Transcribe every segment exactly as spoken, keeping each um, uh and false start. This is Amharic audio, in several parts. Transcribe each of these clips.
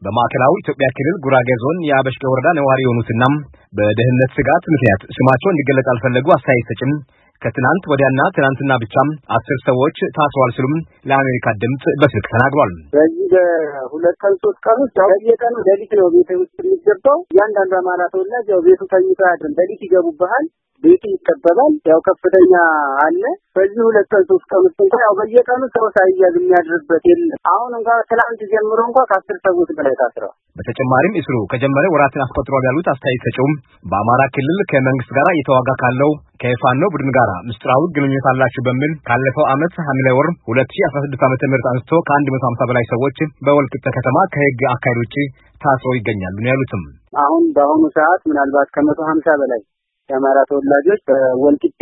በማዕከላዊ ኢትዮጵያ ክልል ጉራጌ ዞን የአበሽጌ ወረዳ ነዋሪ የሆኑትና በደህንነት ስጋት ምክንያት ስማቸው እንዲገለጽ ያልፈለጉ አስተያየት ሰጪም ከትናንት ወዲያና ትናንትና ብቻም አስር ሰዎች ታስረዋል ሲሉም ለአሜሪካ ድምጽ በስልክ ተናግሯል። በዚህ በሁለት ቀን ሶስት ቀን ውስጥ በየቀኑ ሌሊት ነው ቤት ውስጥ የሚገባው። ያንዳንዱ አማራ ተወላጅ ያው ቤቱ ተኝቶ ያድራል። ሌሊት ይገቡብሃል፣ ቤቱ ይቀበላል። ያው ከፍተኛ አለ። በዚህ ሁለት ቀን ሶስት ቀን ውስጥ እንኳን ያው በየቀኑ ሰው ሳይያዝ የሚያድርበት የለም። አሁን እንኳን ትናንት ጀምሮ እንኳን ከአስር ሰዎች በላይ ታስረዋል። በተጨማሪም እስሩ ከጀመረ ወራትን አስቆጥሯል ያሉት አስተያየት ሰጪውም በአማራ ክልል ከመንግስት ጋር እየተዋጋ ካለው ከፋኖ ቡድን ጋር ምስጢራዊ ግንኙነት አላቸው በሚል ካለፈው ዓመት ሐምሌ ወር ሁለት ሺህ አስራ ስድስት ዓመተ ምህረት አንስቶ ከአንድ መቶ ሃምሳ በላይ ሰዎች በወልቂጤ ከተማ ከህግ አካሄድ ውጪ ታስረው ይገኛሉ ነው ያሉትም። አሁን በአሁኑ ሰዓት ምናልባት ከመቶ ሃምሳ በላይ የአማራ ተወላጆች በወልቂጤ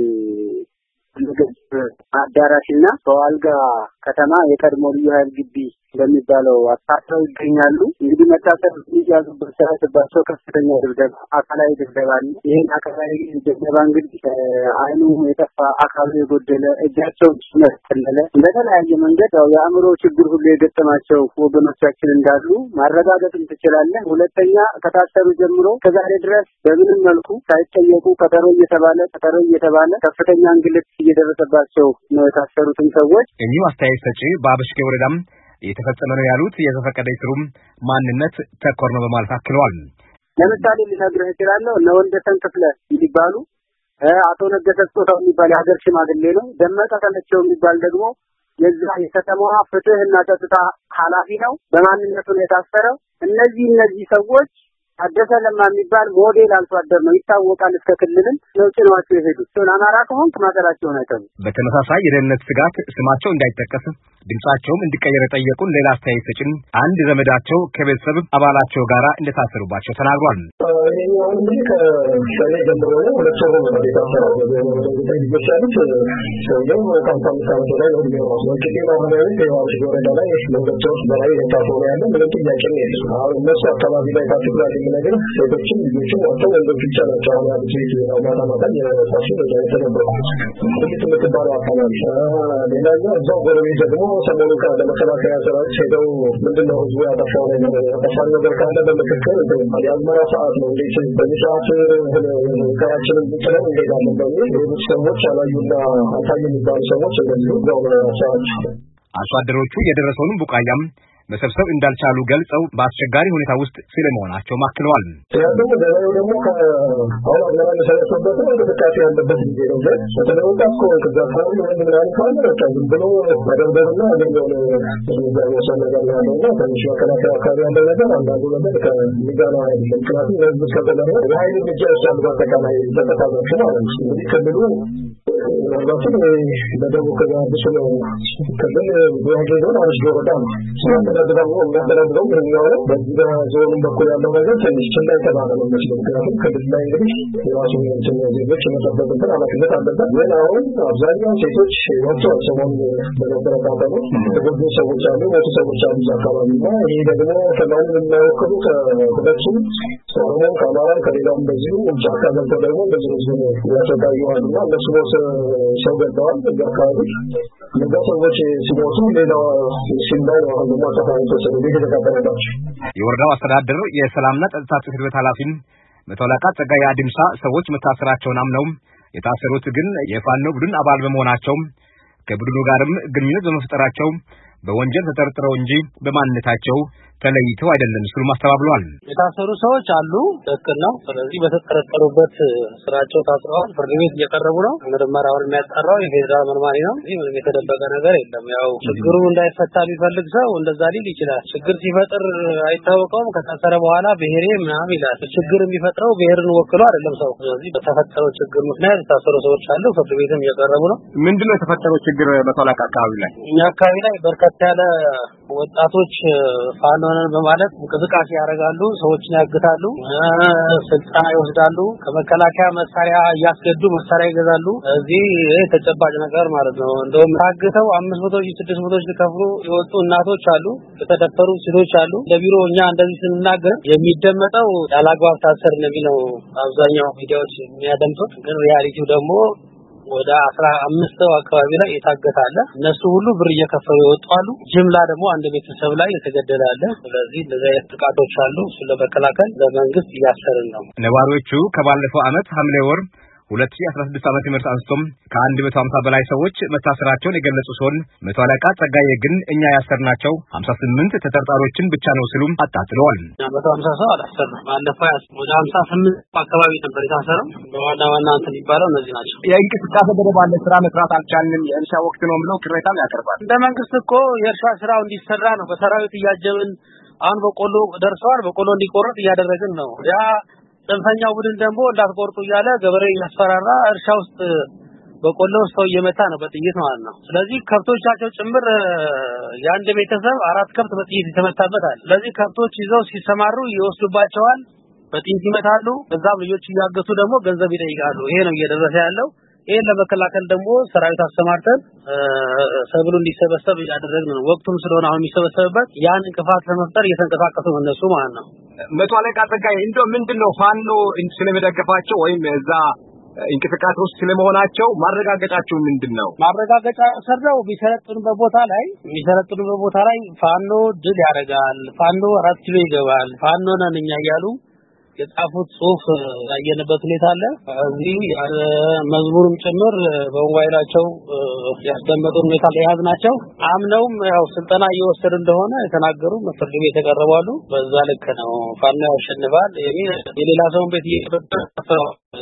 አዳራሽና በዋልጋ ከተማ የቀድሞ ልዩ ኃይል ግቢ በሚባለው አጣጣው ይገኛሉ። እንግዲህ መታሰር ይያዙበት ሰዓትባቸው ከፍተኛ ድብደባ፣ አካላዊ ድብደባ አለ። ይሄን አካላዊ ድብደባ እንግዲህ አይኑ የጠፋ፣ አካሉ የጎደለ፣ እጃቸው መስቀለለ በተለያየ መንገድ ያው የአእምሮ ችግር ሁሉ የገጠማቸው ወገኖቻችን እንዳሉ ማረጋገጥም ትችላለህ። ሁለተኛ ከታሰሩ ጀምሮ ከዛሬ ድረስ በምንም መልኩ ሳይጠየቁ ቀጠሮ እየተባለ ቀጠሮ እየተባለ ከፍተኛ እንግልት እየደረሰባቸው ነው የታሰሩትን ሰዎች። እኚሁ አስተያየት ሰጪ በአበሽጌ ወረዳም የተፈጸመ ነው ያሉት የዘፈቀደ እስሩም ማንነት ተኮር ነው በማለት አክለዋል። ለምሳሌ ልነግርህ እችላለሁ። እነ ወንደሰን ክፍለ ይባሉ፣ አቶ ነገሰ ስጦታው የሚባል የሀገር ሽማግሌ ነው። ደመቀ ተመቸው የሚባል ደግሞ የዛ የከተማዋ ፍትህና ጸጥታ ኃላፊ ነው። በማንነቱ ነው የታሰረው። እነዚህ እነዚህ ሰዎች አደሰ ለማ የሚባል ሞዴል አርሶ አደር ነው፣ ይታወቃል። እስከ ክልልም ነው ጭነዋቸው የሄዱት። ሶን አማራ ከሆንክ ማጠራቸውን አይተው። በተመሳሳይ የደህንነት ስጋት ስማቸው እንዳይጠቀስ ድምጻቸውም እንዲቀየር ጠየቁን ሌላ አስተያየት ሰጪም አንድ ዘመዳቸው ከቤተሰብ አባላቸው ጋር እንደታሰሩባቸው ተናግሯል። ይሄኛው እንግዲህ ከሰኔ ጀምሮ ነው ሁለት ሰው ነው የታሰረው። በተለይበት ሰውየው ከአምሳ ዓመት በላይ ነው የሚሆነው። ወልቂጤ ማህበራዊ የአበሽጌ ወረዳ ላይ ለሁለት ሰዎች በላይ የታሰሩ ያለ ምንም ጥያቄ የለም። አሁን እነሱ አካባቢ ላይ ፓርቲኩላር ነገር ሴቶችም ልጆችም ወጥተው ወንዶች ብቻ ናቸው አሁን ያሉት። ማታ ማታ የታሰሩ ወደ ተነበሩ ጥቂት የምትባለው አካባቢ ሌላኛው እዛው ጎረቤት ደግሞ ሰሞኑ ከመከላከያ ሰራዊት ሄደው ምንድነው ህዝቡ ያጠፋው ነገር ያጠፋው ነገር ካለ በምክክር የአዝመራ ሰዓት ነው እንዴት በዚህ ሰዓት ከራችንን ጥለን እንሄዳለን በሚል ሌሎች ሰዎች አላዩና አሳዩ የሚባሉ ሰዎች እንደዚሁ እዛው ሰዓት አርሶ አደሮቹ የደረሰውን ቡቃያም መሰብሰብ እንዳልቻሉ ገልጸው በአስቸጋሪ ሁኔታ ውስጥ ስለመሆናቸው ማክለዋል። ያለው ደግሞ ደግሞ ከአሁን አዝመራ መሰረተበት ነው እንቅስቃሴ ያለበት ጊዜ ነው። ግን በተለወጣ እኮ ከዛ አካባቢ ወንድ ምናምን ካለ በቃ ዝም ብሎ መደብደብና እንደው ወሰን ነገር ያለውና ትንሽ መከላከያ አካባቢ ያለ ነገር አንዳንዱ ነገር ከሚጋና አይደለም። ምክንያቱም ለህዝብ እስከተደረገ የኃይል እርምጃ ይወስዳሉ በአጠቃላይ ተጠቃሚዎች ማለት ነው። እንግዲህ ክልሉ ምናልባትም በደቡብ ከጋብሱ ነው ክልል ጉራጌ ዞን አበሽጌ ወረዳ ነው ተደረገው የሚያደርገው ነው። በዚህ በዞኑ በኩል ያለው ነገር ትንሽ ችላ የተባለ ነው መስሎኝ። ምክንያቱም ክልል ላይ እንግዲህ የራሱ ዜጎች የመጠበቅበት ኃላፊነት አለበት። ግን አሁን አብዛኛው ሴቶች ወጥተው ሰሞኑን በነበረ ቃጠሎ የተጎዱ ሰዎች አሉ፣ ሞቱ ሰዎች አሉ እዛ አካባቢና ይህ ደግሞ ከማን የማይወክሉ ከሁለቱም ኦሮሞ ከአማራ ከሌላውም በዚሁ ጫካ ገብተው ደግሞ በዚህ ህዝብ ያሰቃዩዋልና እነሱ ሰው ገድለዋል። እዛ አካባቢ እነዛ ሰዎች ሲሞቱ ሌላው ሲባል ነው ደግሞ የወረዳው አስተዳደር የሰላምና ጸጥታ ጽሕፈት ቤት ኃላፊም መቶ አለቃ ጸጋዬ አድምሳ ሰዎች መታሰራቸውን አምነው የታሰሩት ግን የፋኖ ቡድን አባል በመሆናቸው ከቡድኑ ጋርም ግንኙነት በመፍጠራቸው በወንጀል ተጠርጥረው እንጂ በማንነታቸው ተለይተው አይደለም ሲሉ ማስተባብለዋል። የታሰሩ ሰዎች አሉ፣ ትክክል ነው። ስለዚህ በተጠረጠሩበት ስራቸው ታስረዋል። ፍርድ ቤት እየቀረቡ ነው። ምርመራውን የሚያጣራው የፌዴራል መርማሪ ነው። ይህ ምንም የተደበቀ ነገር የለም። ያው ችግሩ እንዳይፈታ ቢፈልግ ሰው እንደዛ ሊል ይችላል። ችግር ሲፈጥር አይታወቀውም። ከታሰረ በኋላ ብሔሬ ምናምን ይላል። ችግር የሚፈጥረው ብሔርን ወክሎ አይደለም ሰው። ስለዚህ በተፈጠረው ችግር ምክንያት የታሰሩ ሰዎች አሉ። ፍርድ ቤትም እየቀረቡ ነው። ምንድነው የተፈጠረው ችግር? በተላካ አካባቢ ላይ እኛ አካባቢ ላይ በርካታ ያለ ወጣቶች ፋኖን በማለት እንቅስቃሴ ያደርጋሉ፣ ሰዎችን ያግታሉ፣ ስልጠና ይወስዳሉ፣ ከመከላከያ መሳሪያ እያስገዱ መሳሪያ ይገዛሉ። እዚህ ይሄ ተጨባጭ ነገር ማለት ነው። እንደውም ታግተው አምስት መቶ ስድስት መቶ ሊከፍሉ የወጡ እናቶች አሉ፣ የተደፈሩ ሴቶች አሉ። ለቢሮ እኛ እንደዚህ ስንናገር የሚደመጠው ያላግባብ ታሰር ነው የሚለው አብዛኛው ሚዲያዎች የሚያደምጡት። ግን ሪያሊቲው ደግሞ ወደ አስራ አምስት አካባቢ ላይ የታገተ አለ። እነሱ ሁሉ ብር እየከፈሉ ይወጣሉ። ጅምላ ደግሞ አንድ ቤተሰብ ላይ የተገደለ አለ። ስለዚህ እንደዚህ አይነት ጥቃቶች አሉ። እሱን ለመከላከል ለመንግስት እያሰርን ነው። ነዋሪዎቹ ከባለፈው ዓመት ሐምሌ ወር ሁለት ሺህ አስራ ስድስት ዓመተ ምህረት አንስቶም ከአንድ መቶ ሃምሳ በላይ ሰዎች መታሰራቸውን የገለጹ ሲሆን መቶ አለቃ ጸጋዬ ግን እኛ ያሰርናቸው ሃምሳ ስምንት ተጠርጣሪዎችን ብቻ ነው ሲሉ አጣጥለዋል። መቶ ሃምሳ ሰው አላሰርንም። ባለፈው ወደ ሃምሳ ስምንት አካባቢ ነበር የታሰረው። በዋና ዋና እንትን የሚባለው እነዚህ ናቸው። የእንቅስቃሴ ገደብ አለ፣ ስራ መስራት አልቻልንም፣ የእርሻ ወቅት ነው ብለው ቅሬታም ያቀርባል። እንደ መንግስት እኮ የእርሻ ስራው እንዲሰራ ነው በሰራዊት እያጀብን አሁን በቆሎ ደርሰዋል። በቆሎ እንዲቆረጥ እያደረግን ነው። ያ ጽንፈኛው ቡድን ደግሞ እንዳትቆርጡ እያለ ገበሬ ያስፈራራ እርሻ ውስጥ በቆሎ ሰው እየመታ ነው በጥይት ማለት ነው። ስለዚህ ከብቶቻቸው ጭምር የአንድ ቤተሰብ አራት ከብት በጥይት የተመታበታል። ስለዚህ ከብቶች ይዘው ሲሰማሩ ይወስዱባቸዋል፣ በጥይት ይመታሉ። በዛም ልጆች እያገቱ ደግሞ ገንዘብ ይጠይቃሉ። ይሄ ነው እየደረሰ ያለው። ይሄን ለመከላከል ደግሞ ሰራዊት አስተማርተን ሰብሉ እንዲሰበሰብ ያደረግን ነው። ወቅቱም ስለሆነ አሁን የሚሰበሰብበት ያን እንቅፋት ለመፍጠር እየተንቀሳቀሱ ነው እነሱ ማለት ነው። መቶ አለቃ ጸጋዬ እንደው ምንድነው ፋኖ ስለመደገፋቸው ወይም እዛ እንቅስቃሴ ውስጥ ስለመሆናቸው ማረጋገጫቸው ምንድነው? ማረጋገጫ ሰርተው ቢሰለጥኑበት ቦታ ላይ ቢሰለጥኑበት ቦታ ላይ ፋኖ ድል ያደርጋል፣ ፋኖ አራት ኪሎ ይገባል፣ ፋኖ ነን እኛ እያሉ የጻፉት ጽሁፍ ያየንበት ሁኔታ አለ። እዚህ መዝሙርም ጭምር በሞባይላቸው ያስቀመጡ ሁኔታ ላይ ያዝናቸው አምነውም ያው ስልጠና እየወሰዱ እንደሆነ የተናገሩ ፍርድ ቤት የተቀረባሉ። በዛ ልክ ነው ፋኖ ያሸንፋል። የሌላ ሰውን ቤት እየተፈጠረ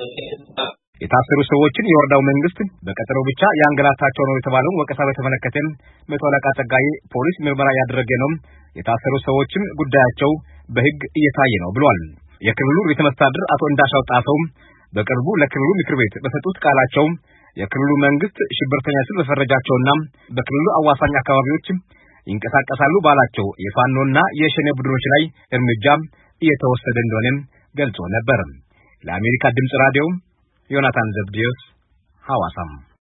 የታሰሩ ሰዎችን የወረዳው መንግስት በቀጠሮ ብቻ ያንገላታቸው ነው የተባለው ወቀሳ በተመለከተ መቶ አለቃ ጸጋዬ ፖሊስ ምርመራ ያደረገ ነው፣ የታሰሩ ሰዎችም ጉዳያቸው በህግ እየታየ ነው ብሏል። የክልሉ ርዕሰ መስተዳድር አቶ እንዳሻው ጣሰው በቅርቡ ለክልሉ ምክር ቤት በሰጡት ቃላቸው የክልሉ መንግስት ሽብርተኛ ሲል በፈረጃቸውና በክልሉ አዋሳኝ አካባቢዎች ይንቀሳቀሳሉ ባላቸው የፋኖና የሸኔ ቡድኖች ላይ እርምጃ እየተወሰደ እንደሆነ ገልጾ ነበር። ለአሜሪካ ድምጽ ራዲዮ ዮናታን ዘብዲዮስ ሐዋሳም